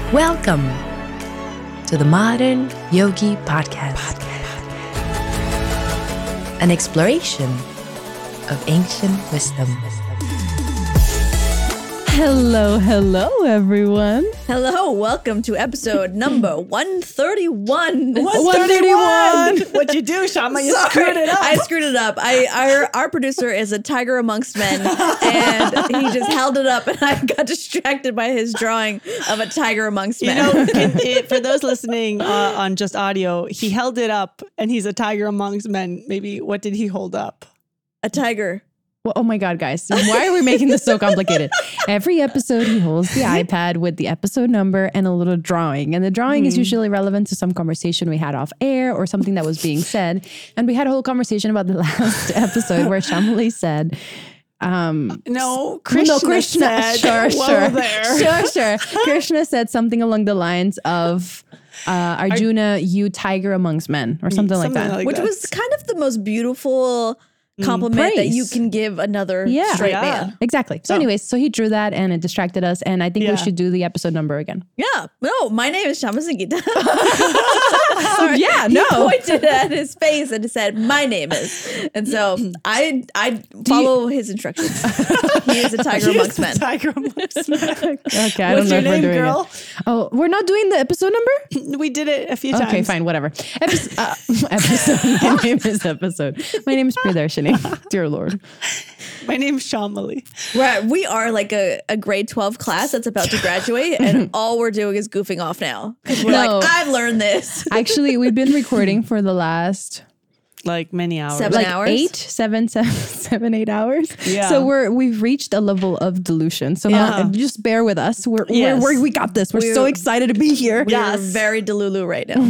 Welcome to the Modern Yogi Podcast. An exploration of ancient wisdom. Hello, everyone. Hello, welcome to episode number 131. 131. What'd you do, Shama? You Sorry, screwed it up. I screwed it up. Our producer is a tiger amongst men, and he just held it up, and I got distracted by his drawing of a tiger amongst men. For those listening on just audio, he held it up and he's a tiger amongst men. Maybe what did he hold up? A tiger. Well, oh my God, guys. Why are we making this so complicated? Every episode, he holds the iPad with the episode number and a little drawing. And the drawing is usually relevant to some conversation we had off air or something that was being said. And we had a whole conversation about the last episode where Shamali said, Krishna said, Sure. Krishna said something along the lines of, Arjuna, you tiger amongst men, or something like that. Which was kind of the most beautiful compliment that you can give another straight man. Exactly. So anyways, so he drew that and it distracted us. And I think we should do the episode number again. Yeah. No, my name is Shama Sangita. Yeah, He pointed at his face and said, my name is. And so I follow his instructions. He is a tiger amongst men. Tiger amongst men. Okay, I don't What's know your if we're name, doing girl? it. Oh, we're not doing the episode number? We did it a few times. Okay, fine, whatever. Episode. My name is episode. My name is Priyadarshini. Dear Lord. My name's Shamali. We are like a grade 12 class that's about to graduate, and all we're doing is goofing off now. We're No. like, I've learned this. Actually, we've been recording for the last Like many hours. 7 hours. 8 hours. Yeah. So we've reached a level of delusion. So just bear with us. We got this. We're so excited to be here. We're very delulu right now.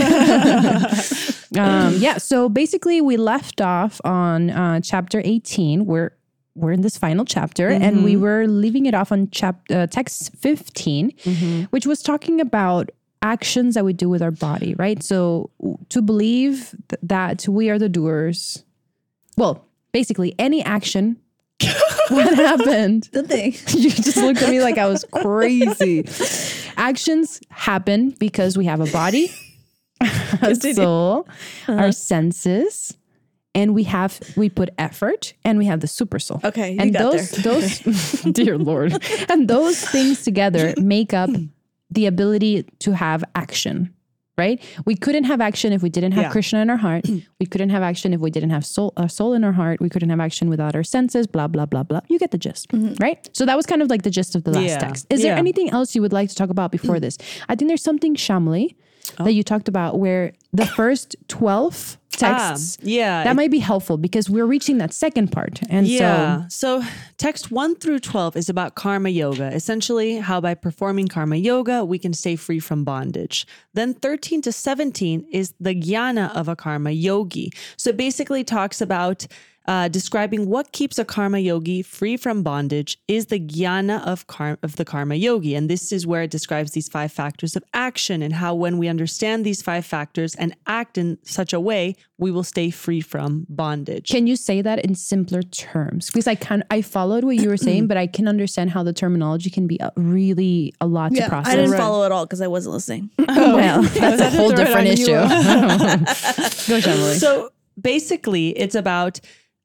So basically we left off on chapter 18. We're in this final chapter, and we were leaving it off on text 15, which was talking about actions that we do with our body, right? So to believe that we are the doers, well, basically any action. What happened? The thing. You just looked at me like I was crazy. Actions happen because we have a body, a soul, our senses, and we put effort, and we have the super soul. Okay, you and got those dear Lord, and those things together make up the ability to have action, right? We couldn't have action if we didn't have Krishna in our heart. We couldn't have action if we didn't have a soul in our heart. We couldn't have action without our senses, blah, blah, blah, blah. You get the gist, right? So that was kind of like the gist of the last text. Is there anything else you would like to talk about before this? I think there's something, Shamali, that you talked about where the first 12 texts, that might be helpful because we're reaching that second part. And so text 1 through 12 is about karma yoga, essentially how by performing karma yoga, we can stay free from bondage. Then 13 to 17 is the jnana of a karma yogi. So it basically talks about describing what keeps a karma yogi free from bondage is the jnana of the karma yogi. And this is where it describes these 5 factors of action and how when we understand these 5 factors and act in such a way, we will stay free from bondage. Can you say that in simpler terms? Because I followed what you were saying, but I can understand how the terminology can be really a lot to process. I didn't follow at all because I wasn't listening. Well, that's a whole different issue. Go, Shamali. So basically, it's about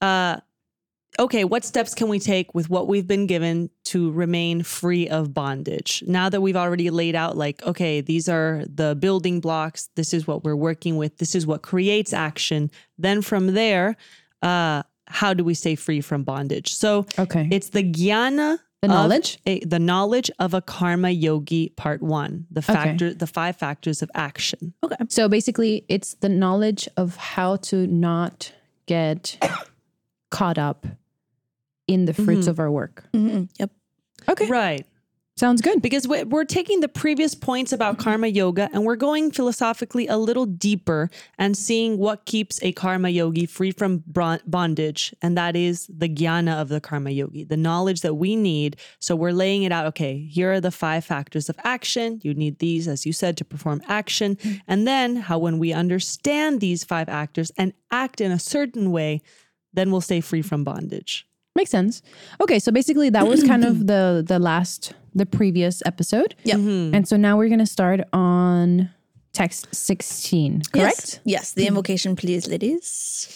what steps can we take with what we've been given to remain free of bondage? Now that we've already laid out, these are the building blocks. This is what we're working with. This is what creates action. Then from there, how do we stay free from bondage? So it's the jnana. The knowledge of a karma yogi, part 1, the 5 factors of action. Okay. So basically it's the knowledge of how to not get caught up in the fruits of our work. Yep. Okay. Right. Sounds good. Because we're taking the previous points about karma yoga and we're going philosophically a little deeper and seeing what keeps a karma yogi free from bondage. And that is the jnana of the karma yogi, the knowledge that we need. So we're laying it out. Okay, here are the 5 factors of action. You need these, as you said, to perform action. And then how when we understand these 5 factors and act in a certain way, then we'll stay free from bondage. Makes sense. Okay, so basically that was kind of the previous episode. Yep. And so now we're going to start on text 16, correct? Yes. The invocation, please, ladies.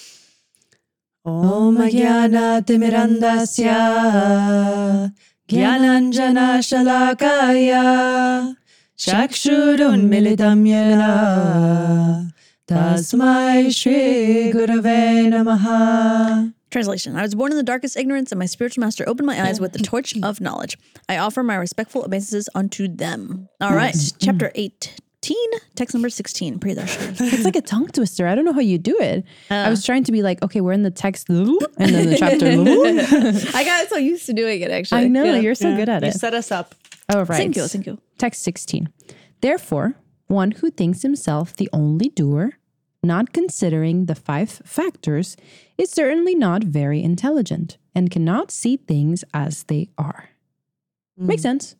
Om Jnana Timirandasya Jnananjana Shalakaya Chakshurun Militam Yena Tasmai Shri Gurave Namaha. Translation. I was born in the darkest ignorance, and my spiritual master opened my eyes with the torch of knowledge. I offer my respectful obeisances unto them. All right. Chapter 18, text number 16. Priyadarshini. It's like a tongue twister. I don't know how you do it. I was trying to be like, okay, we're in the text and then the chapter. I got so used to doing it, actually. I know, you're so good at You it. set us up. All right. Thank you. Text 16. Therefore, one who thinks himself the only doer, not considering the 5 factors, is certainly not very intelligent and cannot see things as they are. Makes sense.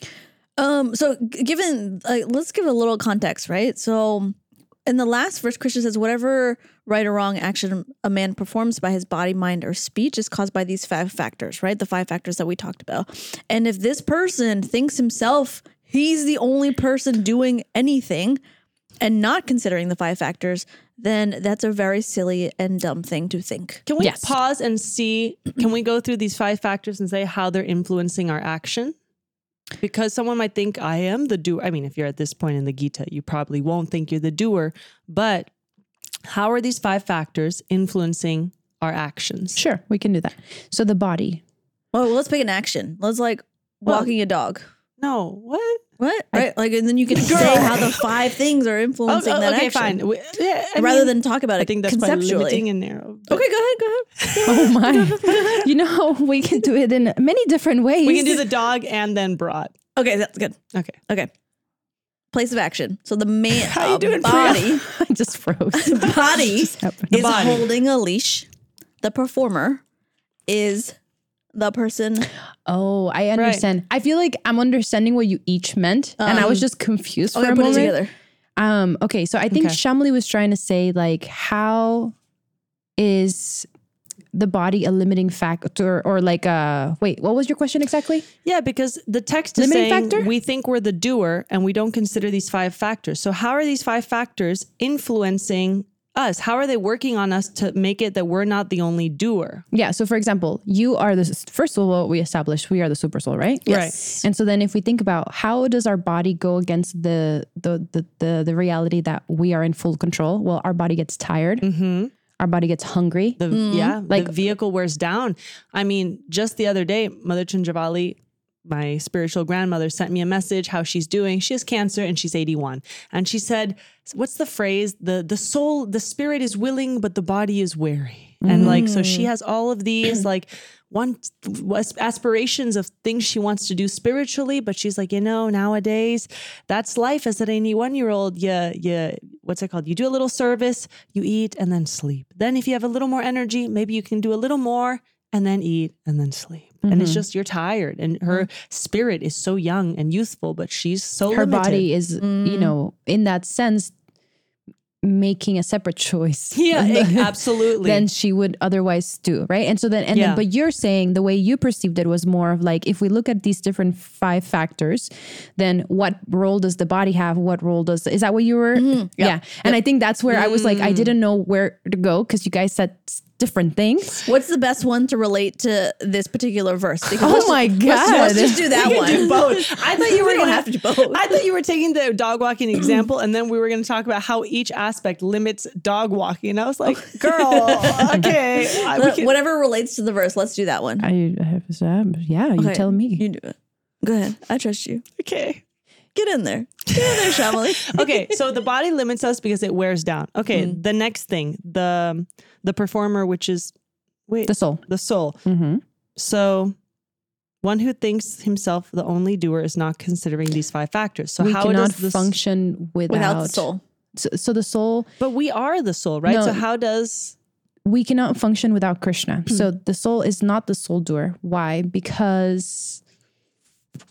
So given, let's give a little context, right? So in the last verse, Krishna says, whatever right or wrong action a man performs by his body, mind, or speech is caused by these 5 factors, right? The 5 factors that we talked about. And if this person thinks himself, he's the only person doing anything and not considering the 5 factors, then that's a very silly and dumb thing to think. Can we Yes. pause and see, can we go through these 5 factors and say how they're influencing our action? Because someone might think I am the doer. I mean, if you're at this point in the Gita, you probably won't think you're the doer, but how are these 5 factors influencing our actions? Sure, we can do that. So the body. Well, let's pick an action. Let's like walking a dog. No, what? What? Right? Like, and then you can say how the 5 things are influencing that okay, action. fine. I Rather mean, than talk about it I think that's quite conceptually. limiting and narrow. but Okay, go ahead. Oh my. You know, we can do it in many different ways. We can do the dog and then brought. Okay, that's good. Okay. Place of action. So the main How you doing, body I just froze. body happened? is body. holding a leash. The performer is the person. Oh, I understand. I feel like I'm understanding what you each meant. And I was just confused for Okay, a put it moment. together. Okay, so I think Okay. Shamli was trying to say, like, how is the body a limiting factor, or like wait, what was your question exactly? Yeah, because the text is Limiting saying factor? we think we're the doer and we don't consider these 5 factors. So how are these 5 factors influencing us? How are they working on us to make it that we're not the only doer? Yeah, so for example, you are first of all, we established we are the super soul, right? Yes. And so then if we think about how does our body go against the reality that we are in full control? Well, our body gets tired. Our body gets hungry. The vehicle wears down. I mean, just the other day, Mother Chandravali, my spiritual grandmother, sent me a message how she's doing. She has cancer and she's 81. And she said, what's the phrase? The soul, the spirit is willing, but the body is weary. And like, so she has all of these like aspirations of things she wants to do spiritually, but she's like, nowadays that's life as an 81-year-old. Yeah. What's it called? You do a little service, you eat and then sleep. Then if you have a little more energy, maybe you can do a little more and then eat and then sleep. And it's just, you're tired. And her spirit is so young and youthful, but she's so Her limited. body is, in that sense, making a separate choice. Yeah, absolutely. Than she would otherwise do, right? And so then, but you're saying the way you perceived it was more of like, if we look at these different 5 factors, then what role does the body have? What role is that what you were? Yeah. And I think that's where I was like, I didn't know where to go because you guys said different things. What's the best one to relate to this particular verse? Because Oh my God. let's just do that one. Do both. I thought you were don't going have to do both. I thought you were taking the dog walking example, and then we were going to talk about how each aspect limits dog walking. And I was like, "Girl, okay, Whatever relates to the verse, let's do that one. You Okay, tell me. You do it. Go ahead. I trust you. okay." Get in there. Get in there, Shamali. Okay, so the body limits us because it wears down. Okay, the next thing, the performer, which is The soul. the soul. So one who thinks himself the only doer is not considering these 5 factors. So We how cannot does this function Without the soul. So the soul, But we are the soul, right? No. So how does we cannot function without Krishna. So the soul is not the soul doer. Why? Because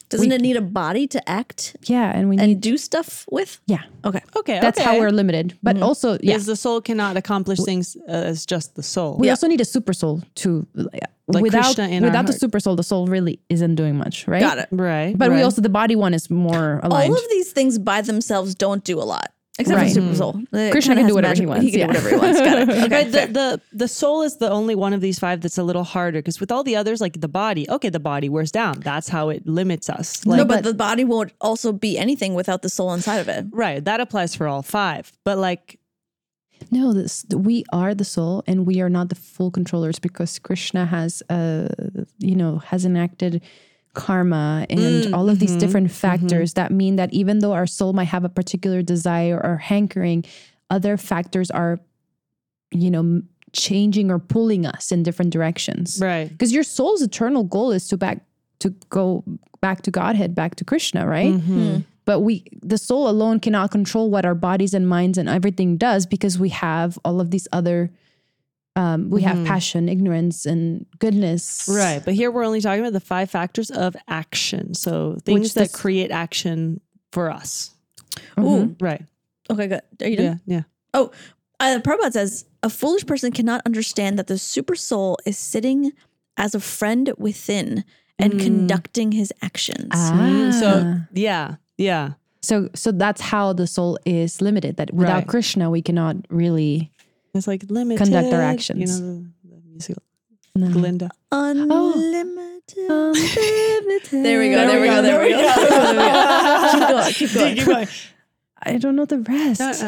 Doesn't it need a body to act Yeah, and we and need do stuff with? yeah. Okay. Okay. That's how we're limited. But also, yeah, Because the soul cannot accomplish things as just the soul. we also need a super soul to without Krishna in our without the heart. super soul, the soul really isn't doing much, right? Got it. Right. But we right. also the body one is more aligned. All of these things by themselves don't do a lot. Except Right. for Super Soul. It Krishna kinda can has do whatever he magic- wants, He can yeah. do whatever he wants. Got it. Okay. Right, fair. the soul is the only one of these 5 that's a little harder because with all the others, like the body, okay, the body wears down. That's how it limits us. Like, No, but the body won't also be anything without the soul inside of it. right, that applies for all 5. But like, No, we are the soul, and we are not the full controllers because Krishna has, has enacted karma and all of these different factors that mean that even though our soul might have a particular desire or hankering, other factors are, changing or pulling us in different directions. right, Because your soul's eternal goal is to go back to Godhead, back to Krishna, right? But the soul alone cannot control what our bodies and minds and everything does because we have all of these other, we have passion, ignorance, and goodness. right. But here we're only talking about the 5 factors of action. So things Which that this- create action for us. Ooh. Right. Okay, good. Are you done? Yeah. Oh, Prabhupada says, a foolish person cannot understand that the super soul is sitting as a friend within and conducting his actions. So yeah. So that's how the soul is limited. That without Right. Krishna, we cannot really. It's like limited. Conduct our actions. You know, the musical. No. Glinda. Unlimited. Um, There we go. There we go. There we go. Keep going. Keep going. I don't know the rest.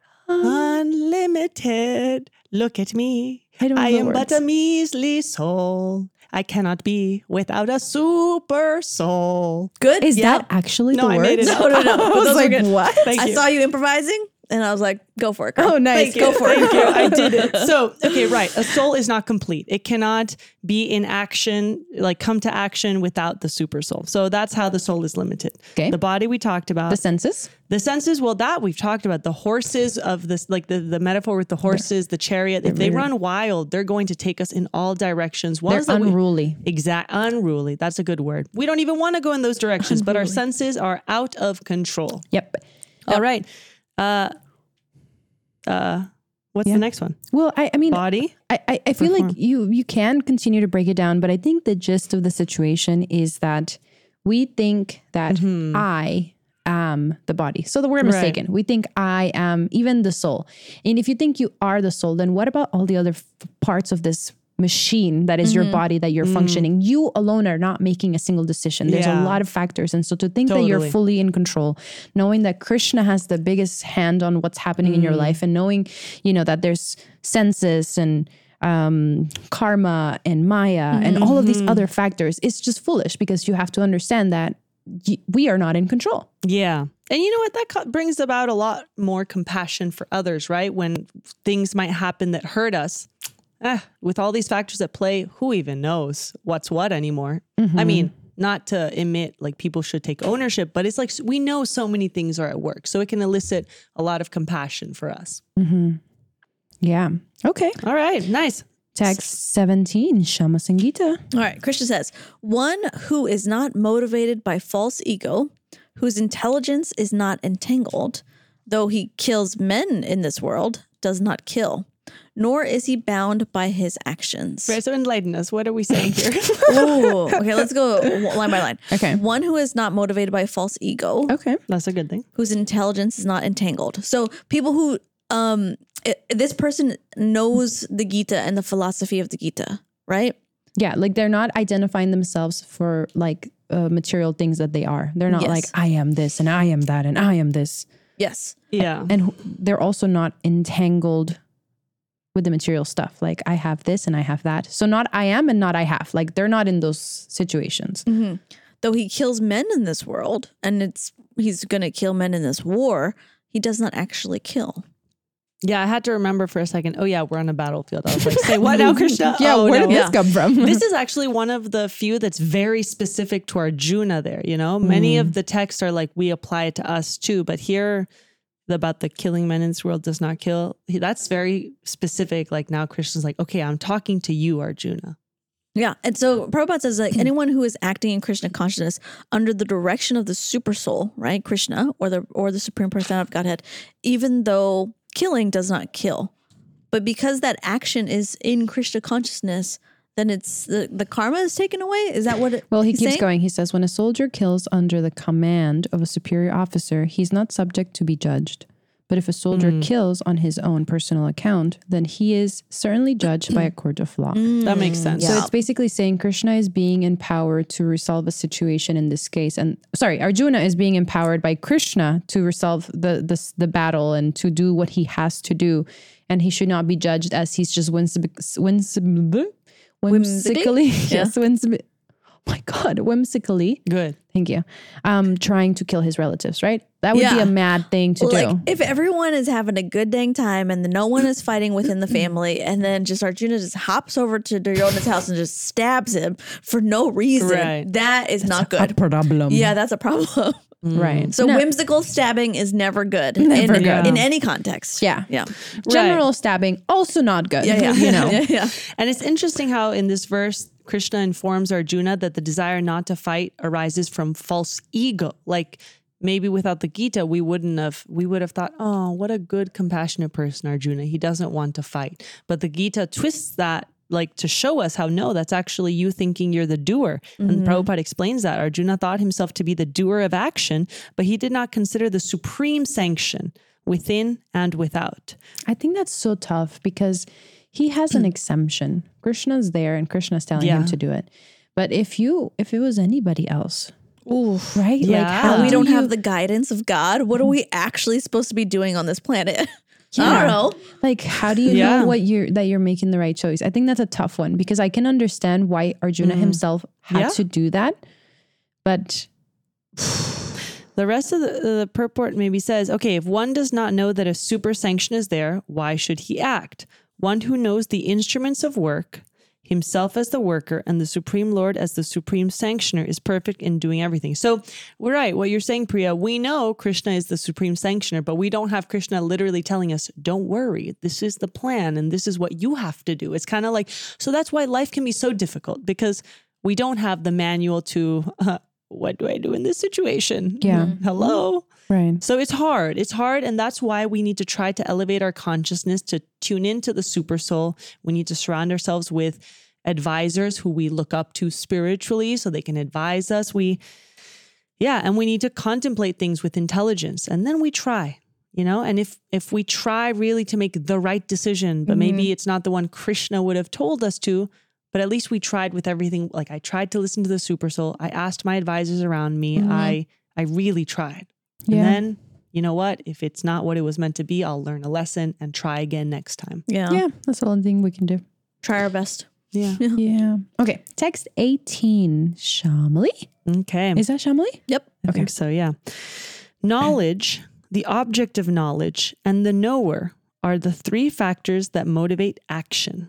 Unlimited. Look at me. I don't know I the am words. but a measly soul. I cannot be without a super soul. Good. Is Yeah. that actually No, the I words? made it up. No. I But was those were like, good. what? Thank I you. saw you improvising and I was like, go for it, girl. Oh, nice. Go for it. Thank you. I did it. So, okay, right. A soul is not complete. It cannot be in action, like come to action without the super soul. So that's how the soul is limited. Okay. The body we talked about. The senses. The senses, well, that we've talked about. The horses of this, like the metaphor with the horses, the chariot, if they run wild, they're going to take us in all directions. They're unruly. Unruly. That's a good word. We don't even want to go in those directions, but our senses are out of control. Yep. All right. What's the next one? Well, I mean, Body. I feel like you can continue to break it down, but I think the gist of the situation is that we think that I am the body. So that we're mistaken. We think I am even the soul. And if you think you are the soul, then what about all the other parts of this machine that is your body that you're functioning? You alone are not making a single decision. There's a Yeah. lot of factors. And so to think that you're Totally. fully in control, knowing that Krishna has the biggest hand on what's happening in your life, and knowing, that there's senses and karma and Maya and all of these other factors, it's just foolish because you have to understand that we are not in control. Yeah. And you know what? That brings about a lot more compassion for others, right? When things might happen that hurt us. With all these factors at play, who even knows what's what anymore? I mean, not to admit like people should take ownership, but it's like we know so many things are at work. So it can elicit a lot of compassion for us. Yeah. Okay. All right. Nice. Text 17, Shama Sangita. All right. Krishna says, one who is not motivated by false ego, whose intelligence is not entangled, though he kills men in this world, does not kill, nor is he bound by his actions. Right. So enlighten us. What are we saying here? Ooh. Okay, let's go line by line. Okay. One who is not motivated by false ego, Okay. That's a good thing. whose intelligence is not entangled. So people who this person knows the Gita and the philosophy of the Gita, right? Yeah. Like they're not identifying themselves for like material things that they are. They're not Yes. like, I am this and I am that and I am this. Yes. Yeah. And they're also not entangled with the material stuff. Like I have this and I have that. So not I am and not I have. Like they're not in those situations. Though he kills men in this world, and he's going to kill men in this war, he does not actually kill. Yeah. I had to remember for a second. Oh yeah, we're on a battlefield. I was like, say what now, Krishna? Yeah. Oh, Where no. did this come from? This is actually one of the few that's very specific to Arjuna there, Many of the texts are like, we apply it to us too, but here about the killing men in this world does not kill. That's very specific. Like now Krishna's like, okay, I'm talking to you, Arjuna. Yeah. And so Prabhupada says like anyone who is acting in Krishna consciousness under the direction of the super soul, right? Krishna or the Supreme Personality of Godhead, even though killing does not kill. But because that action is in Krishna consciousness, then it's the karma is taken away. Is that what Well, he he's keeps saying? going. He says, when a soldier kills under the command of a superior officer, he's not subject to be judged. But if a soldier kills on his own personal account, then he is certainly judged by a court of law. That makes sense. So it's basically saying Krishna is being empowered to resolve a situation in this case. And Arjuna is being empowered by Krishna to resolve the battle and to do what he has to do. And he should not be judged as he's just whimsically. Yes, whimsically. Good. Thank you. Trying to kill his relatives, right? That would be a mad thing to do. If everyone is having a good dang time and no one is fighting within the family, and then just Arjuna just hops over to Duryoda's house and just stabs him for no reason, Right. that is not good. problem. Yeah, that's a problem. Right. So whimsical stabbing is never good. Never good. In any context. Yeah. Yeah. General stabbing, also not good. Yeah. You know. Yeah. And it's interesting how in this verse, Krishna informs Arjuna that the desire not to fight arises from false ego. Like maybe without the Gita, we would have thought, oh, what a good, compassionate person, Arjuna. He doesn't want to fight. But the Gita twists that like to show us how no, that's actually you thinking you're the doer. And Prabhupada explains that Arjuna thought himself to be the doer of action, but he did not consider the supreme sanction within and without. I think that's so tough because he has an exemption. Krishna's there and Krishna's telling him to do it. But if it was anybody else, right? Yeah. Like how We do don't you- have the guidance of God. What are we actually supposed to be doing on this planet? I don't know. Like, how do you know that you're making the right choice? I think that's a tough one because I can understand why Arjuna himself had to do that. But the rest of the purport maybe says, okay, if one does not know that a super sanction is there, why should he act? One who knows the instruments of work, himself as the worker, and the Supreme Lord as the Supreme Sanctioner is perfect in doing everything. So we're right. What you're saying, Priya, we know Krishna is the Supreme Sanctioner, but we don't have Krishna literally telling us, don't worry, this is the plan and this is what you have to do. It's kind of like, so that's why life can be so difficult because we don't have the manual to, what do I do in this situation? Yeah. Hello? right. So it's hard. It's hard. And that's why we need to try to elevate our consciousness to tune into the super soul. We need to surround ourselves with advisors who we look up to spiritually so they can advise us. And we need to contemplate things with intelligence. And then we try, and if we try really to make the right decision, but maybe it's not the one Krishna would have told us to, but at least we tried with everything. Like I tried to listen to the super soul. I asked my advisors around me. I really tried. Yeah. And then, you know what? If it's not what it was meant to be, I'll learn a lesson and try again next time. Yeah, that's the only thing we can do. Try our best. Yeah. Yeah. Okay. Text 18. Shamali? Okay. Is that Shamali? Yep. I think so, yeah. Knowledge, the object of knowledge, and the knower are the three factors that motivate action.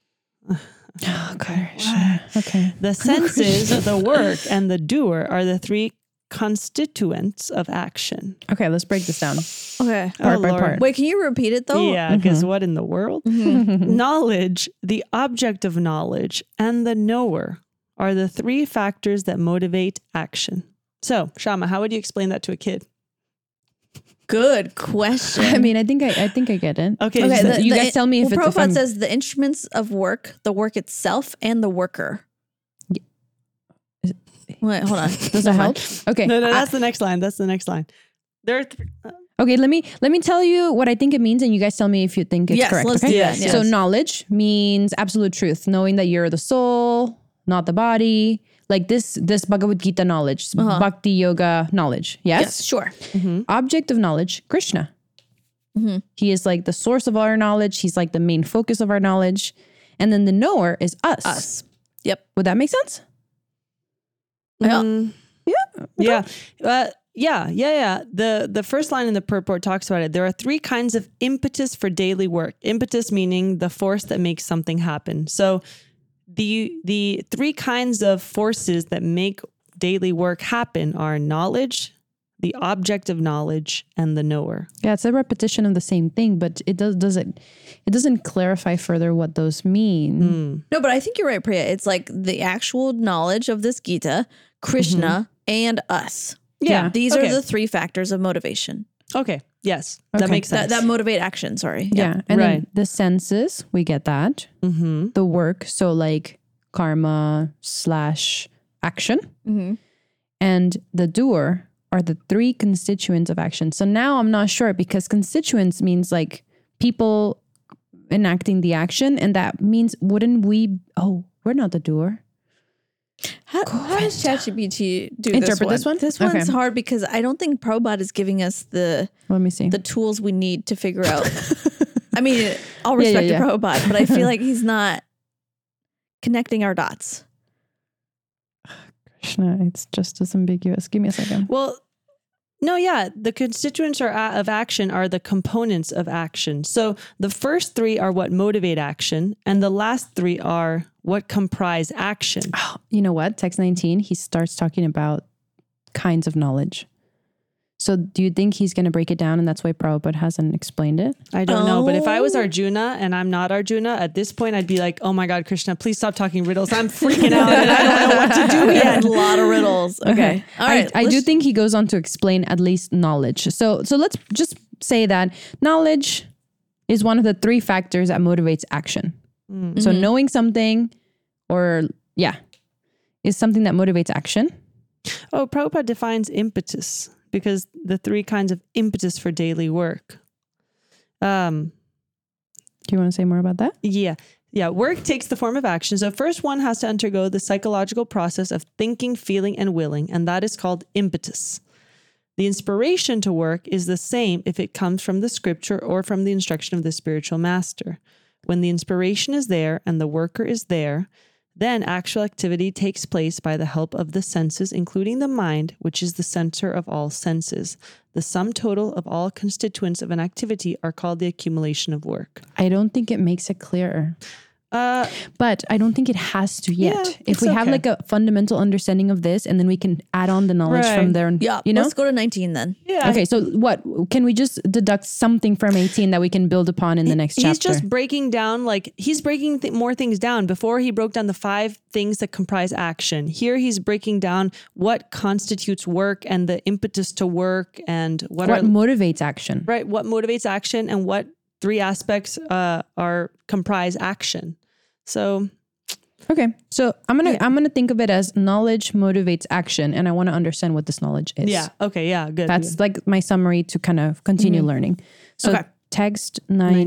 Oh, gosh. Okay. The senses, the work, and the doer are the three constituents of action. Okay, let's break this down. Okay. Part by Lord. part. Wait, can you repeat it though? Yeah, because what in the world? Knowledge, the object of knowledge, and the knower are the three factors that motivate action. So, Shama, how would you explain that to a kid? Good question. I mean, I think I get it. Okay, Okay, so you guys tell me if it's- if Prabhupada I'm- says the instruments of work, the work itself, and the worker. Wait, hold on. Does that help? Okay. no, that's the next line. That's the next line. There are Okay, let me tell you what I think it means, and you guys tell me if you think it's Yes, correct. let's okay? do that, yes. So knowledge means absolute truth, knowing that you're the soul, not the body. Like this Bhagavad Gita knowledge, Bhakti Yoga knowledge. Yes? Yes, sure. Object of knowledge, Krishna. He is like the source of our knowledge. He's like the main focus of our knowledge. And then the knower is us. Us. Yep. Would that make sense? Yeah. Yeah. The first line in the purport talks about it. There are three kinds of impetus for daily work. Impetus meaning the force that makes something happen. So the three kinds of forces that make daily work happen are knowledge, the object of knowledge, and the knower. Yeah, it's a repetition of the same thing, but it doesn't clarify further what those mean. No, but I think you're right, Priya. It's like the actual knowledge of this Gita, Krishna, and us. Yeah. These are the three factors of motivation. Okay. Yes. Okay. That makes sense. That motivate action, sorry. Yeah. And Right. then the senses, we get that. The work, so like karma / action. And the doer are the three constituents of action. So now I'm not sure, because constituents means like people enacting the action. And that means, wouldn't we, we're not the doer. How does ChatGPT do Interpret this one? This one's Okay. hard because I don't think Prabhupada is giving us the Let me see. tools we need to figure out. I mean, all respect yeah. to Prabhupada, but I feel like he's not connecting our dots. Krishna, it's just as ambiguous. Give me a second. Well, no, yeah. The constituents of action are the components of action. So the first three are what motivate action, and the last three are what comprise action. You know what? Text 19, he starts talking about kinds of knowledge. So do you think he's going to break it down and that's why Prabhupada hasn't explained it? I don't know, but if I was Arjuna and I'm not Arjuna, at this point I'd be like, oh my God, Krishna, please stop talking riddles. I'm freaking out and I don't know what to do We yet. had a lot of riddles. Okay. All right. I do think he goes on to explain at least knowledge. So let's just say that knowledge is one of the three factors that motivates action. So knowing something is something that motivates action. Oh, Prabhupada defines impetus because the three kinds of impetus for daily work. Do you want to say more about that? Yeah. Work takes the form of action. So first one has to undergo the psychological process of thinking, feeling, and willing, and that is called impetus. The inspiration to work is the same if it comes from the scripture or from the instruction of the spiritual master. When the inspiration is there and the worker is there, then actual activity takes place by the help of the senses, including the mind, which is the center of all senses. The sum total of all constituents of an activity are called the accumulation of work. I don't think it makes it clearer. But I don't think it has to yet. Yeah, If we have okay. like a fundamental understanding of this, and then we can add on the knowledge Right. from there. Yeah. You know? Let's go to 19 then. Yeah. Okay, so what can we just deduct something from 18 that we can build upon in the next chapter? He's just breaking down, he's breaking more things down. Before he broke down the 5 things that comprise action. Here he's breaking down what constitutes work and the impetus to work and what motivates action. right, what motivates action and what 3 aspects comprise action. So Okay, so I'm gonna think of it as knowledge motivates action, and I want to understand what this knowledge is. yeah, okay, yeah, good. That's like my summary to kind of continue learning. So Okay. text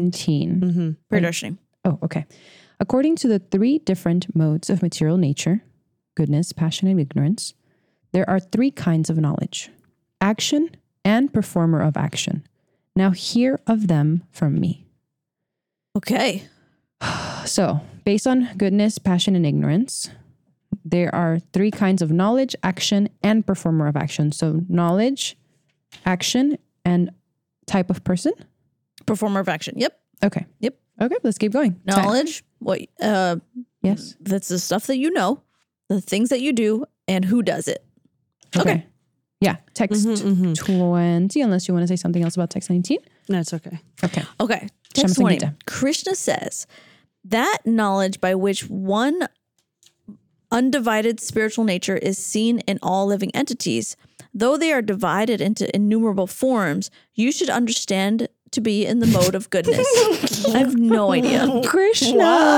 19. Priyadarshini. Oh, okay. According to the 3 different modes of material nature, goodness, passion, and ignorance, there are 3 kinds of knowledge: action and performer of action. Now hear of them from me. Okay. So, based on goodness, passion, and ignorance, there are 3 kinds of knowledge, action, and performer of action. So, knowledge, action, and type of person. Performer of action. Yep. Okay. Yep. Okay, let's keep going. Knowledge. What? Yes. That's the stuff that you know, the things that you do, and who does it. Okay. Yeah. Text 20, unless you want to say something else about text 19. No, it's okay. Okay. Okay. Text Shamasa 20. Gita. Krishna says that knowledge by which one undivided spiritual nature is seen in all living entities, though they are divided into innumerable forms, you should understand to be in the mode of goodness. I have no idea. Krishna.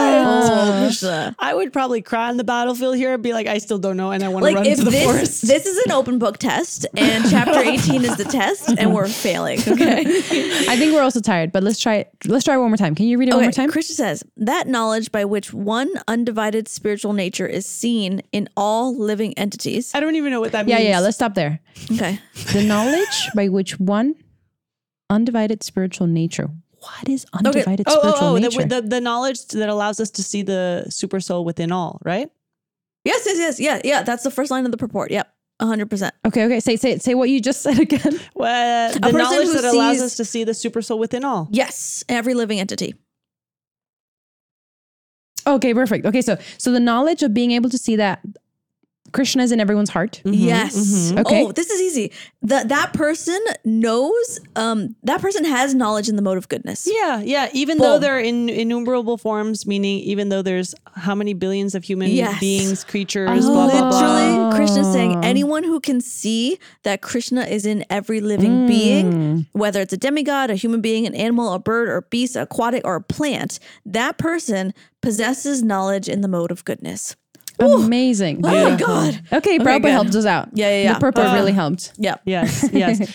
Oh, Krishna. I would probably cry on the battlefield here and be like, I still don't know, and I want to Like run if to the this forest. this is an open book test and chapter 18 is the test and we're failing. Okay. I think we're also tired, but let's try one more time. Can you read it one more time? Krishna says that knowledge by which one undivided spiritual nature is seen in all living entities. I don't even know what that means. Yeah. Let's stop there. Okay. The knowledge by which one undivided spiritual nature. What is undivided spiritual nature? The knowledge that allows us to see the super soul within all, right? Yes. Yeah. That's the first line of the purport. Yep. 100%. Okay. Say what you just said again. Well, the person knowledge who that allows sees- us to see the super soul within all. Yes. Every living entity. Okay, perfect. Okay, so the knowledge of being able to see that Krishna is in everyone's heart. Yes. Okay. Oh, this is easy. That person knows, that person has knowledge in the mode of goodness. Yeah. Even though they're in innumerable forms, meaning even though there's how many billions of human beings, creatures, blah, blah, blah. Literally, Krishna's saying anyone who can see that Krishna is in every living being, whether it's a demigod, a human being, an animal, a bird, or a beast, aquatic, or a plant, that person possesses knowledge in the mode of goodness. Amazing. Oh my God. Okay, Prabhupada helped us out. Yeah. The purport really helped. Yeah. Yes.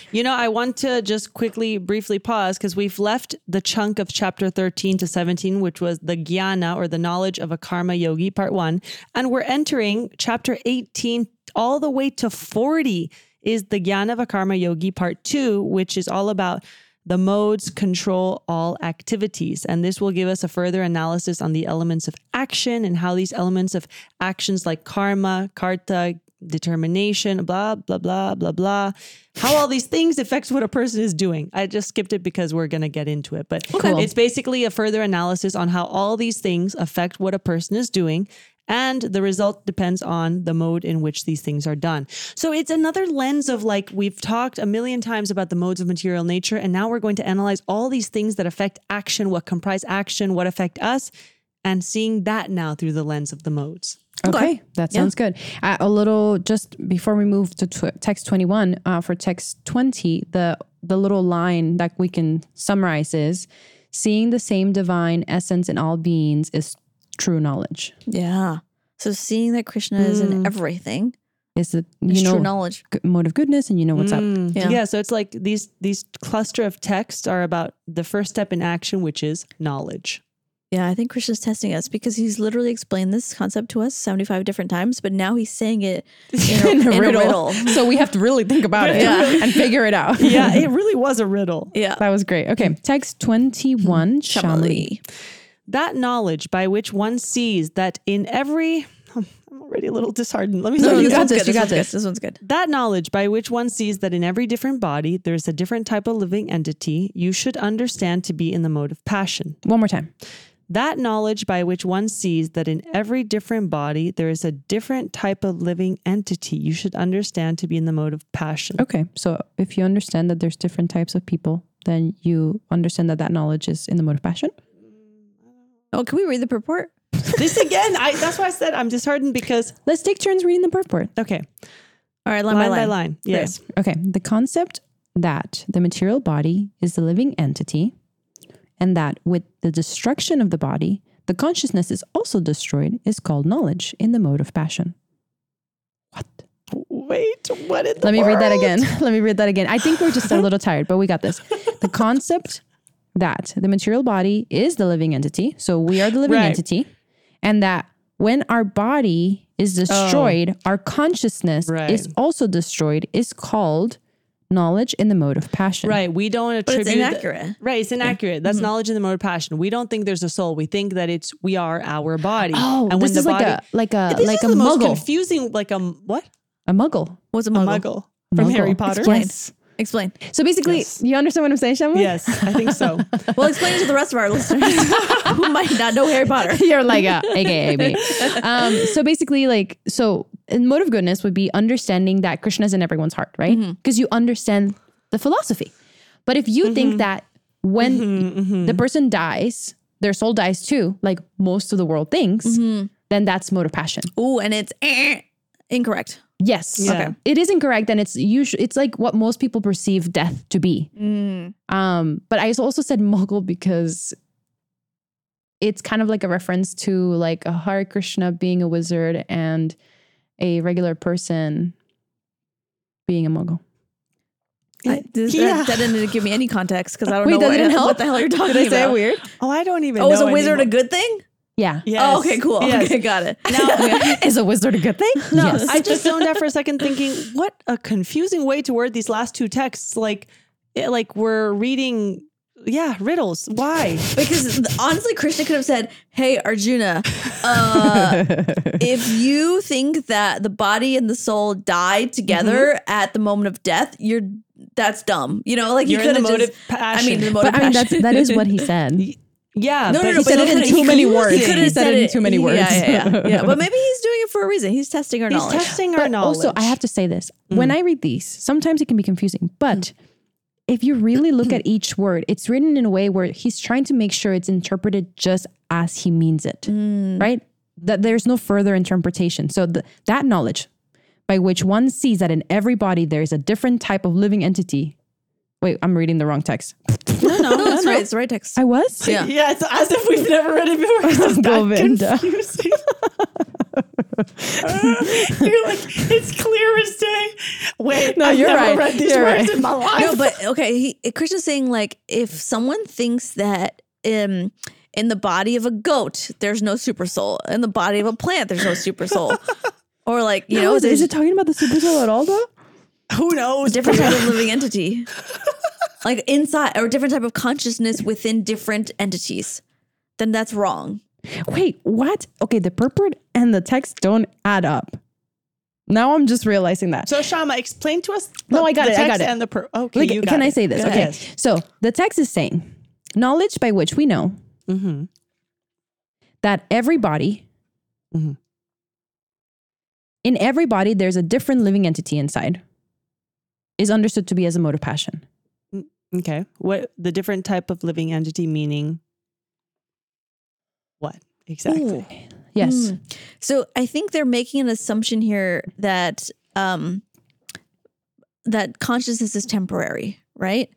I want to just briefly pause because we've left the chunk of chapter 13 to 17, which was the jnana or the knowledge of a karma yogi, part 1. And we're entering chapter 18 all the way to 40 is the jnana of a karma yogi, part 2, which is all about the modes control all activities. And this will give us a further analysis on the elements of action and how these elements of actions like karma, karta, determination, blah, blah, blah, blah, blah, how all these things affects what a person is doing. I just skipped it because we're going to get into it. But it's basically a further analysis on how all these things affect what a person is doing. And the result depends on the mode in which these things are done. So it's another lens of like, we've talked a million times about the modes of material nature. And now we're going to analyze all these things that affect action, what comprise action, what affect us, and seeing that now through the lens of the modes. Okay, that sounds good. A little, just before we move to text 21, for text 20, the little line that we can summarize is, seeing the same divine essence in all beings is true knowledge. Yeah. So seeing that Krishna is in everything is the true knowledge, mode of goodness, and you know what's up. Yeah. So it's like these cluster of texts are about the first step in action, which is knowledge. Yeah, I think Krishna's testing us because he's literally explained this concept to us 75 different times, but now he's saying it in a riddle. So we have to really think about it and figure it out. Yeah, it really was a riddle. Yeah. That was great. Okay, text 21, Shamali. That knowledge by which one sees that in every... I'm already a little disheartened. Let me No, start. you got this. You got this. This one's good. That knowledge by which one sees that in every different body, there's a different type of living entity, you should understand to be in the mode of passion. One more time. That knowledge by which one sees that in every different body, there is a different type of living entity, you should understand to be in the mode of passion. Okay. So if you understand that there's different types of people, then you understand that knowledge is in the mode of passion. Oh, can we read the purport? This again, that's why I said I'm disheartened because... Let's take turns reading the purport. Okay. All right, line by line. Yes. Okay. The concept that the material body is the living entity, and that with the destruction of the body, the consciousness is also destroyed, is called knowledge in the mode of passion. What? Wait, what in the Let me world? read that again. Let me read that again. I think we're just a little tired, but we got this. The concept that the material body is the living entity, so we are the living entity, and that when our body is destroyed, our consciousness is also destroyed, is called knowledge in the mode of passion. Right. We don't attribute... But it's inaccurate. Right. It's inaccurate. That's knowledge in the mode of passion. We don't think there's a soul. We think that we are our body. Oh, and this when is the like body, a this is the most muggle. confusing, like a what? A muggle. What's a A muggle? muggle from Muggle. Harry Potter. Explain. Yes. Explain. So basically, you understand what I'm saying, Shamu? Yes, I think so. Well, explain it to the rest of our listeners who might not know Harry Potter. You're like AKA me. So basically, in mode of goodness would be understanding that Krishna is in everyone's heart, right? Because you understand the philosophy. But if you think that when the person dies, their soul dies too, like most of the world thinks, then that's mode of passion. Ooh, and it's incorrect. Yes. Yeah. Okay. It is incorrect. And it's like what most people perceive death to be. But I also said muggle because it's kind of like a reference to like a Hare Krishna being a wizard and a regular person being a muggle. That didn't give me any context because I don't Wait, know that didn't help? what the hell you're talking Did I say about. it weird? Oh, I don't even know. Oh, is a wizard anymore. a good thing? Yeah. Yes. Oh, okay, cool. Yes. Okay, got it. Is a wizard a good thing? No, Yes. I just zoned out for a second thinking, what a confusing way to word these last two texts. Like we're reading, riddles. Why? Because honestly, Krishna could have said, "Hey, Arjuna, if you think that the body and the soul die together at the moment of death, that's dumb." You know, like You're you in could the have mode just. of passion. I mean, the mode of passion. that is what he said. Yeah. No, but no, he said but it in too many words. He could have He said it in too many words. Yeah. But maybe he's doing it for a reason. He's testing our knowledge. He's testing our But knowledge. also, I have to say this. When I read these, sometimes it can be confusing. But if you really look at each word, it's written in a way where he's trying to make sure it's interpreted just as he means it, right? That there's no further interpretation. So that knowledge by which one sees that in every body there is a different type of living entity. Wait, I'm reading the wrong text. No, that's right. It's the right text. I was? Yeah. Yeah, it's as if we've never read it before. It's just that Govinda. confusing. You're like, it's clear as day. Wait, No, I've you're never right. read these You're words right. in my life. No, but okay. Christian's saying like if someone thinks that in the body of a goat there's no super soul, in the body of a plant there's no super soul, or like Is there's it talking about the super soul at all though? who knows? a different type of living entity, like inside or different type of consciousness within different entities, then that's wrong. Wait, what? Okay, the purport and the text don't add up. Now I'm just realizing that. So Shama, explain to us. No, I got the it, I text got it. And the okay, Like, you got can I it. say this? Go Okay. ahead. So the text is saying knowledge by which we know that every body, in every body, there's a different living entity inside, is understood to be as a mode of passion. Okay. What the different type of living entity meaning? What exactly? Ooh. Yes. So I think they're making an assumption here that that consciousness is temporary, right?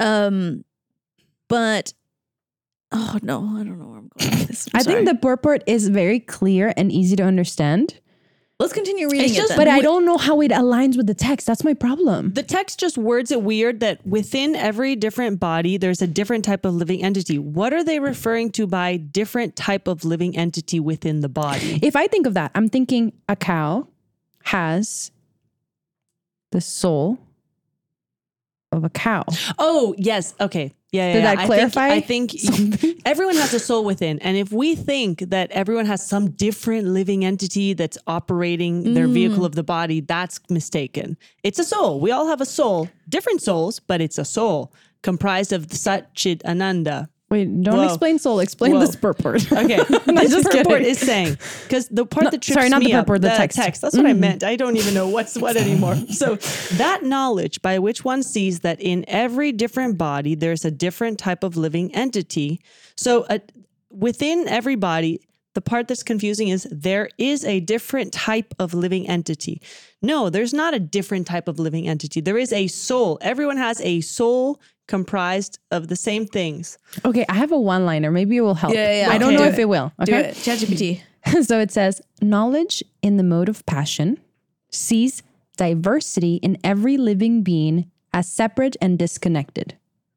But oh no, I don't know where I'm going with this. I think the purport is very clear and easy to understand, let's continue reading just- it. but Then. I don't know how it aligns with the text. That's my problem. The text just words it weird that within every different body, there's a different type of living entity. What are they referring to by different type of living entity within the body? If I think of that, I'm thinking a cow has the soul of a cow. Oh, yes. Okay. Yeah. Did that clarify I think everyone has a soul within. And if we think that everyone has some different living entity that's operating their vehicle of the body, that's mistaken. It's a soul. We all have a soul, different souls, but it's a soul comprised of Satchit Ananda. Wait, don't Whoa. explain soul. Explain Whoa. this purport. Okay, this just purport kidding. is saying, because the part No, that trips sorry, not me the up, purport, the text. That's what I meant. I don't even know what's what anymore. So that knowledge by which one sees that in every different body, there's a different type of living entity. So within every body, the part that's confusing is there is a different type of living entity. No, there's not a different type of living entity. There is a soul. Everyone has a soul comprised of the same things. Okay, I have a one-liner. Maybe it will help. Yeah. I don't Okay. know Do if it. it will. Do Okay. it. ChatGPT. So it says, knowledge in the mode of passion sees diversity in every living being as separate and disconnected.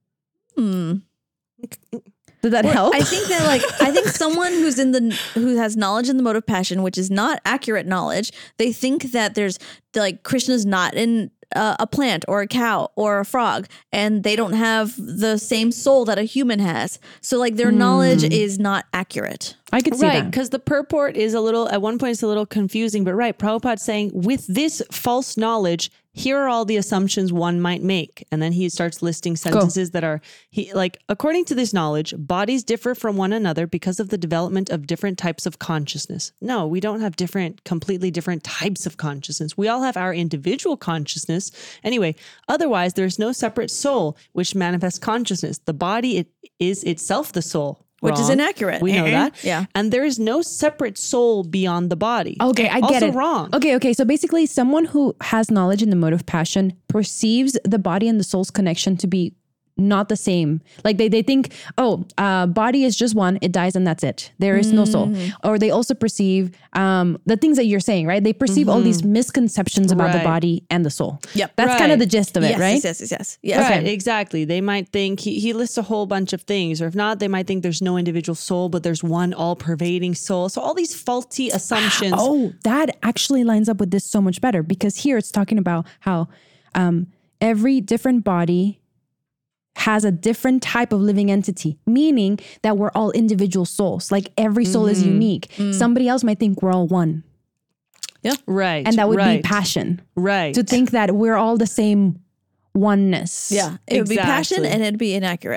Did that help? I think that I think someone who has knowledge in the mode of passion, which is not accurate knowledge, they think that there's like Krishna's not in a plant or a cow or a frog, and they don't have the same soul that a human has. So like their knowledge is not accurate. I could see Right, that. because the purport is at one point it's a little confusing, but right, Prabhupada's saying, with this false knowledge, here are all the assumptions one might make. And then he starts listing sentences that are, according to this knowledge, bodies differ from one another because of the development of different types of consciousness. No, we don't have completely different types of consciousness. We all have our individual consciousness. Anyway, otherwise, there's no separate soul which manifests consciousness. The body is itself the soul. Which is Wrong. inaccurate. We know that. Yeah. And there is no separate soul beyond the body. Okay, I get also it. wrong. Okay. So basically, someone who has knowledge in the mode of passion perceives the body and the soul's connection to be not the same. Like they think, body is just one, it dies and that's it. There is no soul. Or they also perceive the things that you're saying, right? They perceive all these misconceptions about the Right. body and the soul. Yep. That's kind of Right. the gist of it, Yes, right? Yes. Right, exactly. They might think he lists a whole bunch of things, or if not, they might think there's no individual soul, but there's one all-pervading soul. So all these faulty assumptions. Oh, that actually lines up with this so much better, because here it's talking about how every different body has a different type of living entity, meaning that we're all individual souls. Like every soul is unique. Somebody else might think we're all one. Right. And that would right, be passion. Right. To think that we're all the same oneness. Yeah. It would be passion Exactly. and it'd be inaccurate.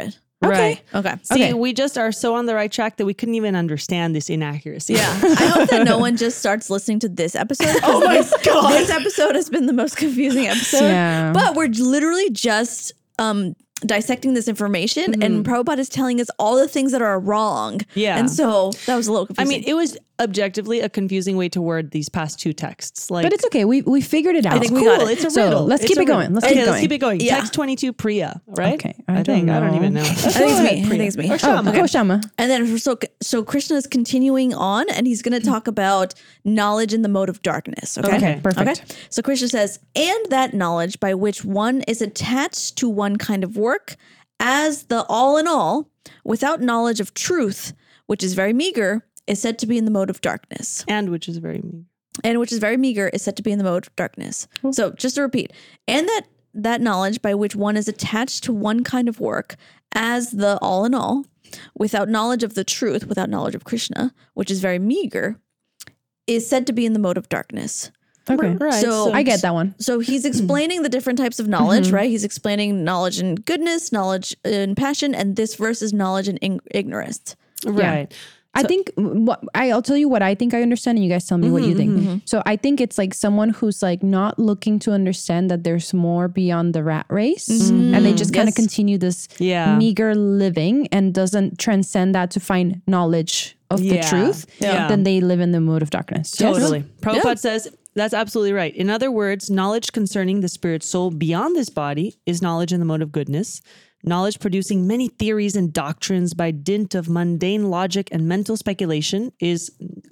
Right. Okay. See, Okay. we just are so on the right track that we couldn't even understand this inaccuracy. Yeah. I hope that no one just starts listening to this episode. Oh my God. This episode has been the most confusing episode. Yeah. But we're literally just dissecting this information and Prabhupada is telling us all the things that are wrong. Yeah. And so that was a little I confusing. mean, it was objectively a confusing way to word these past two texts. Like, But it's okay. We figured it out. I think we cool. got it. It's a So, riddle. let's It's keep a it going. riddle. Let's Okay, keep let's going. keep it going. Yeah. Text 22, Priya, right? Okay, I don't even know. I think it's me. I think it's me. Or Oh, Shama. go Shama. And then so Krishna is continuing on and he's going to talk about knowledge in the mode of darkness. Okay. Okay, perfect. Okay. So Krishna says, and that knowledge by which one is attached to one kind of work as the all in all, without knowledge of truth, which is very meager, is said to be in the mode of darkness. And which is very mean. And which is very meager is said to be in the mode of darkness. So just to repeat, and that knowledge by which one is attached to one kind of work as the all in all, without knowledge of the truth, without knowledge of Krishna, which is very meager, is said to be in the mode of darkness. Okay. Right. So I get that one. So he's explaining the different types of knowledge, right? He's explaining knowledge in goodness, knowledge in passion, and this verse is knowledge in ignorance. Right. I think I'll tell you what I think I understand, and you guys tell me what you think. So I think it's like someone who's like not looking to understand that there's more beyond the rat race, and they just kind of Yes. continue this Yeah. meager living and doesn't transcend that to find knowledge of the Yeah. truth. Yeah. Then they live in the mode of darkness. Yes? Totally. Prabhupada says that's absolutely right. In other words, knowledge concerning the spirit soul beyond this body is knowledge in the mode of goodness. Knowledge producing many theories and doctrines by dint of mundane logic and mental speculation is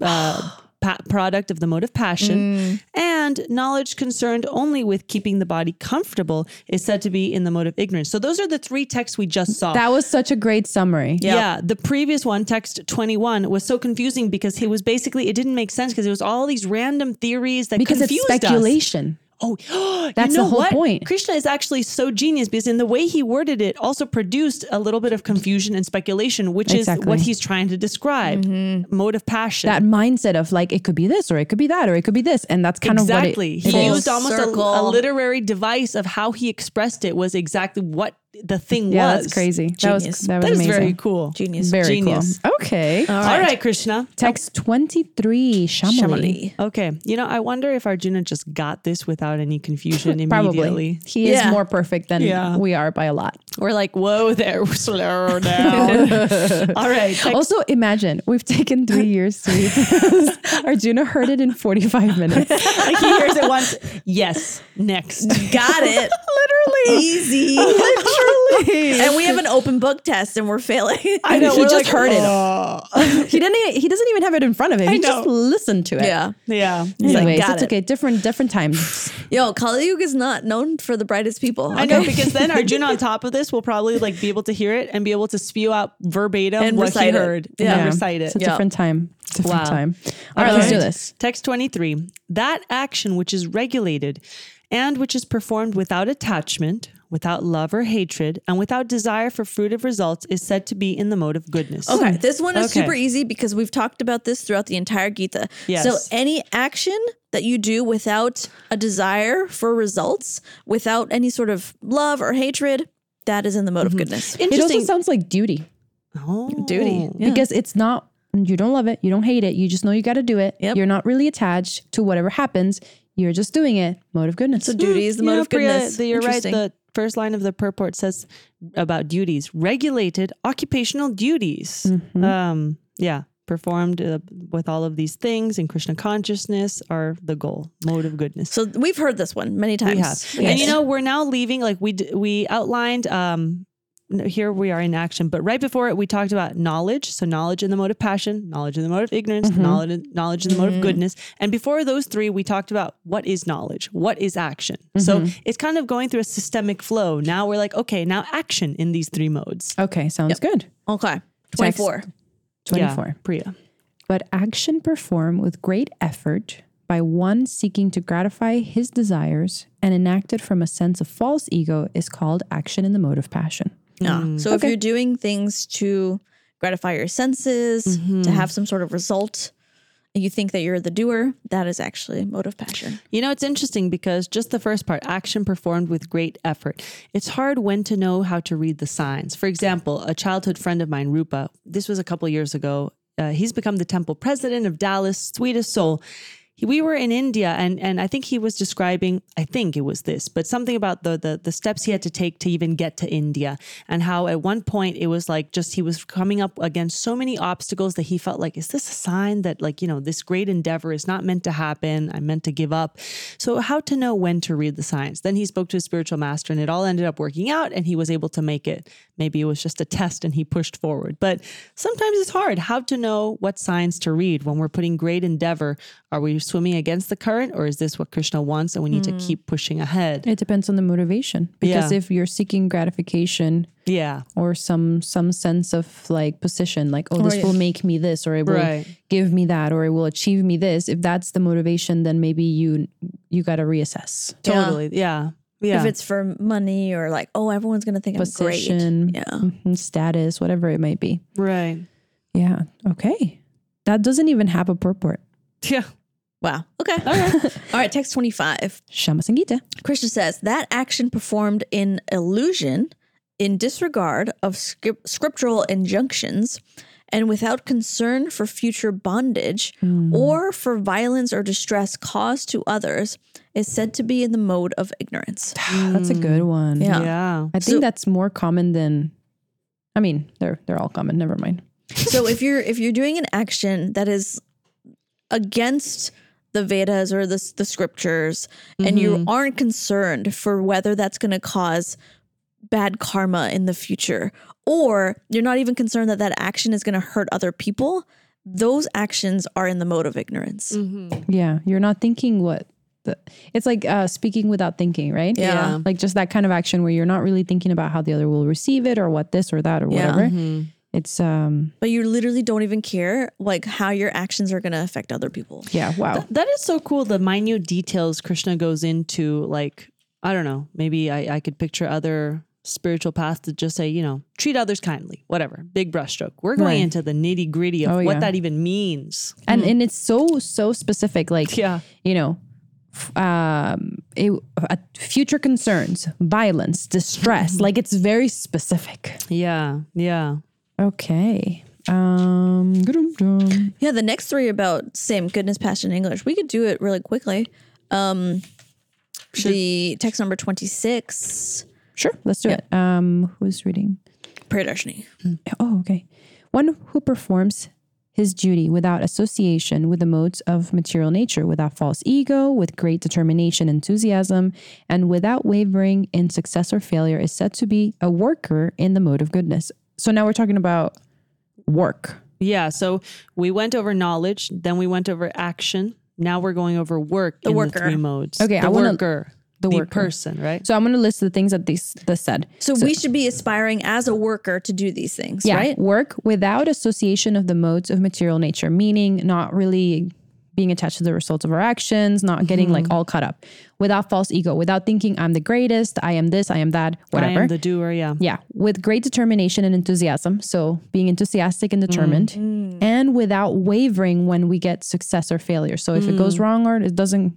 product of the mode of passion. And knowledge concerned only with keeping the body comfortable is said to be in the mode of ignorance. So those are the three texts we just saw. That was such a great summary. Yeah. The previous one, text 21, was so confusing because it was basically, it didn't make sense because it was all these random theories that Because it's confused us. speculation. Oh, That's you know the whole what? point. Krishna is actually so genius because in the way he worded it also produced a little bit of confusion and speculation, which is Exactly. what he's trying to describe. Mode of passion. That mindset of like, it could be this or it could be that or it could be this. And that's kind exactly. of what it He is. used almost a circle. literary device of how he expressed it was exactly what the thing Yeah, was. that's crazy. Genius. That was That is amazing. very cool. Genius. Very Genius. cool. Okay. All right, Krishna. Text 23, Shamali. Shamali. Okay. You know, I wonder if Arjuna just got this without any confusion Probably. immediately. He is Yeah. more perfect than Yeah. we are by a lot. We're like, whoa there, slow down. All right. Text Also, imagine we've taken 3 years to read this. Arjuna heard it in 45 minutes. like he hears it once. Yes. Next. Got it. Literally. Easy. Literally. And we have an open book test and we're failing. I know. He we're just like, heard it. "Oh." He doesn't even have it in front of him. He just know. listened to it. Yeah. Yeah. Anyways, got it's it. okay. Different times. Yo, Kali Yuga is not known for the brightest people. I know, because then Arjuna on top of this will probably like be able to hear it and be able to spew out verbatim And what he recite it. heard Yeah. and recite it. It's a Yeah. different time. Different Wow. time. All right, let's do this. Text 23. That action which is regulated and which is performed without attachment, without love or hatred, and without desire for fruitive results is said to be in the mode of goodness. Okay, this one is Okay. super easy because we've talked about this throughout the entire Gita. Yes. So any action that you do without a desire for results, without any sort of love or hatred, that is in the mode of goodness. It also Interesting. sounds like duty Oh. Duty. Yeah. because it's not, you don't love it, you don't hate it, you just know you got to do it. Yep. You're not really attached to whatever happens. You're just doing it. Mode of goodness. So duty is the mode of Priya, goodness. you're right. Interesting. The first line of the purport says about duties, regulated occupational duties. Yeah. Performed with all of these things in Krishna consciousness are the goal, mode of goodness. So we've heard this one many times. We have. And you know, we're now leaving, like we outlined, here we are in action, but right before it, we talked about knowledge. So knowledge in the mode of passion, knowledge in the mode of ignorance, knowledge in the mode of goodness. And before those three, we talked about what is knowledge? What is action? So it's kind of going through a systemic flow. Now we're like, okay, now action in these three modes. Okay, sounds good. Okay. 24. 24. Yeah, Priya. But action performed with great effort by one seeking to gratify his desires and enacted from a sense of false ego is called action in the mode of passion. Yeah. So if you're doing things to gratify your senses, to have some sort of result, you think that you're the doer, that is actually mode of passion. You know, it's interesting because just the first part, action performed with great effort. It's hard when to know how to read the signs. For example, a childhood friend of mine, Rupa, this was a couple of years ago. He's become the temple president of Dallas, sweetest soul. We were in India and I think he was describing, I think it was this, but something about the steps he had to take to even get to India, and how at one point it was like just he was coming up against so many obstacles that he felt like, is this a sign that like, you know, this great endeavor is not meant to happen? I'm meant to give up. So how to know when to read the signs? Then he spoke to his spiritual master and it all ended up working out and he was able to make it. Maybe it was just a test and he pushed forward. But sometimes it's hard how to know what signs to read when we're putting great endeavor. Are we swimming against the current, or is this what Krishna wants and we need to keep pushing ahead? It depends on the motivation, because if you're seeking gratification or some sense of like position, like, this will make me this, or it will give me that, or it will achieve me this. If that's the motivation, then maybe you got to reassess. Totally. Yeah. If it's for money or like, everyone's going to think position, I'm great. Status, whatever it might be. Right. Yeah. Okay. That doesn't even have a purport. Yeah. Wow. Okay. All right. Text 25. Shama Sangita. Krishna says that action performed in illusion, in disregard of scriptural injunctions, and without concern for future bondage or for violence or distress caused to others, is said to be in the mode of ignorance. That's a good one. Yeah. I think that's more common than, I mean, they're all common. Never mind. So if you're doing an action that is against the Vedas or the scriptures, and you aren't concerned for whether that's going to cause bad karma in the future, or you're not even concerned that that action is going to hurt other people, those actions are in the mode of ignorance. Yeah. You're not thinking it's like speaking without thinking, right? Yeah. Like just that kind of action where you're not really thinking about how the other will receive it or what this or that or whatever. It's but you literally don't even care like how your actions are going to affect other people. Yeah. Wow. That is so cool. The minute details Krishna goes into, like, I don't know, maybe I could picture other spiritual paths to just say, you know, treat others kindly, whatever, big brushstroke. We're going into the nitty gritty of what that even means. And it's so specific, like, you know, future concerns, violence, distress, like it's very specific. Yeah. Okay. Yeah, the next three about same goodness, passion, English. We could do it really quickly. The text number 26. Sure, let's do it. Who's reading? Priyadarshini. Oh, okay. One who performs his duty without association with the modes of material nature, without false ego, with great determination, enthusiasm, and without wavering in success or failure, is said to be a worker in the mode of goodness. So now we're talking about work. Yeah. So we went over knowledge, then we went over action. Now we're going over work in the three modes. Okay, the worker, person, right? So I'm going to list the things that this said. So we should be aspiring as a worker to do these things, right? Work without association of the modes of material nature, meaning not really being attached to the results of our actions, not getting like all caught up, without false ego, without thinking I'm the greatest, I am this, I am that, whatever. I am the doer, Yeah, with great determination and enthusiasm. So being enthusiastic and determined, and without wavering when we get success or failure. So if it goes wrong or it doesn't,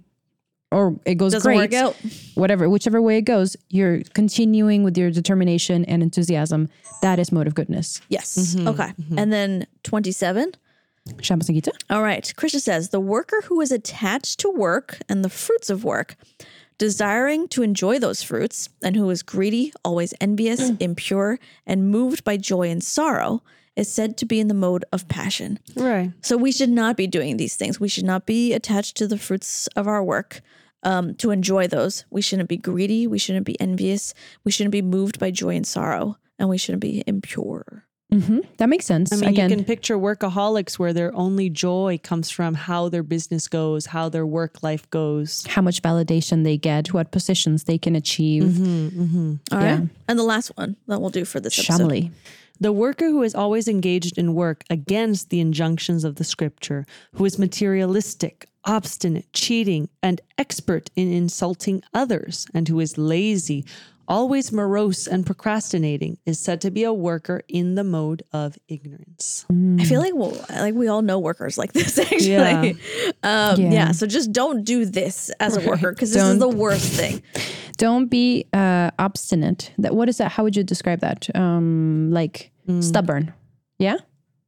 or it goes doesn't great, work out, whichever way it goes, you're continuing with your determination and enthusiasm. That is mode of goodness. Yes. Okay. And then 27. Shama Sangita. All right. Krishna says, the worker who is attached to work and the fruits of work, desiring to enjoy those fruits, and who is greedy, always envious, impure, and moved by joy and sorrow, is said to be in the mode of passion. Right. So we should not be doing these things. We should not be attached to the fruits of our work to enjoy those. We shouldn't be greedy. We shouldn't be envious. We shouldn't be moved by joy and sorrow. And we shouldn't be impure. That makes sense. I mean, you can picture workaholics where their only joy comes from how their business goes, how their work life goes, how much validation they get, what positions they can achieve. All right. And the last one that we'll do for this episode. Shamli. The worker who is always engaged in work against the injunctions of the scripture, who is materialistic, obstinate, cheating, and expert in insulting others, and who is lazy, always morose and procrastinating, is said to be a worker in the mode of ignorance. I feel like we all know workers like this, actually. Yeah. So just don't do this as a worker, because this is the worst thing. Don't be obstinate. What is that? How would you describe that? Stubborn. Yeah?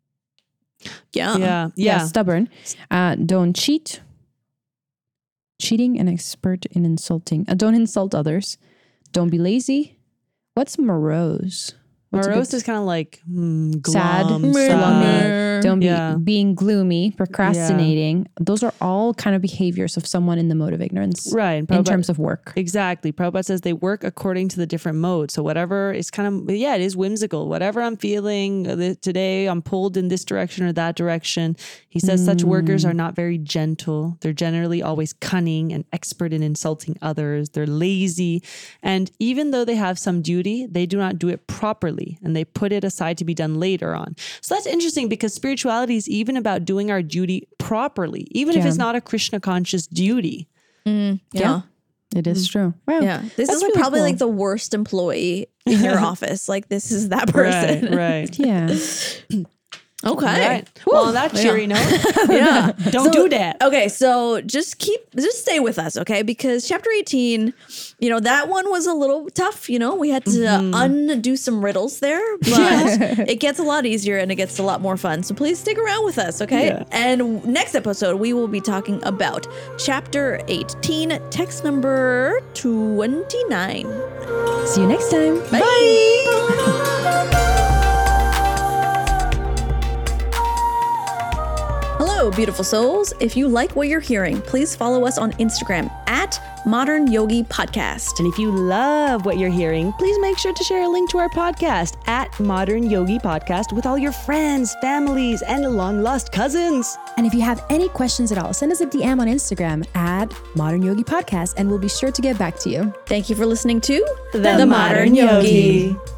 Yeah. Stubborn. Don't cheat. Cheating, an expert in insulting. Don't insult others. Don't be lazy. What's morose? Morose is kind of like glum, sad, gloomy. Don't be being gloomy, procrastinating. Yeah. Those are all kind of behaviors of someone in the mode of ignorance, right? In terms of work, exactly. Prabhupada says they work according to the different modes. So whatever is kind of it is whimsical. Whatever I'm feeling today, I'm pulled in this direction or that direction. He says such workers are not very gentle. They're generally always cunning and expert in insulting others. They're lazy, and even though they have some duty, they do not do it properly. And they put it aside to be done later on. So that's interesting, because spirituality is even about doing our duty properly, even if it's not a Krishna conscious duty. Yeah. It is true. Wow. Yeah. This is like really probably like the worst employee in your office. Like, this is that person. Right. Yeah. Okay. Right. Well, on that cheery note, don't do that. Okay, so just stay with us, okay? Because chapter 18, that one was a little tough. We had to undo some riddles there, but it gets a lot easier and it gets a lot more fun. So please stick around with us, okay? Yeah. And next episode, we will be talking about chapter 18, text number 29. See you next time. Bye. Hello, beautiful souls. If you like what you're hearing, please follow us on Instagram at Modern Yogi Podcast. And if you love what you're hearing, please make sure to share a link to our podcast at Modern Yogi Podcast with all your friends, families, and long-lost cousins. And if you have any questions at all, send us a DM on Instagram at Modern Yogi Podcast, and we'll be sure to get back to you. Thank you for listening to The Modern Yogi.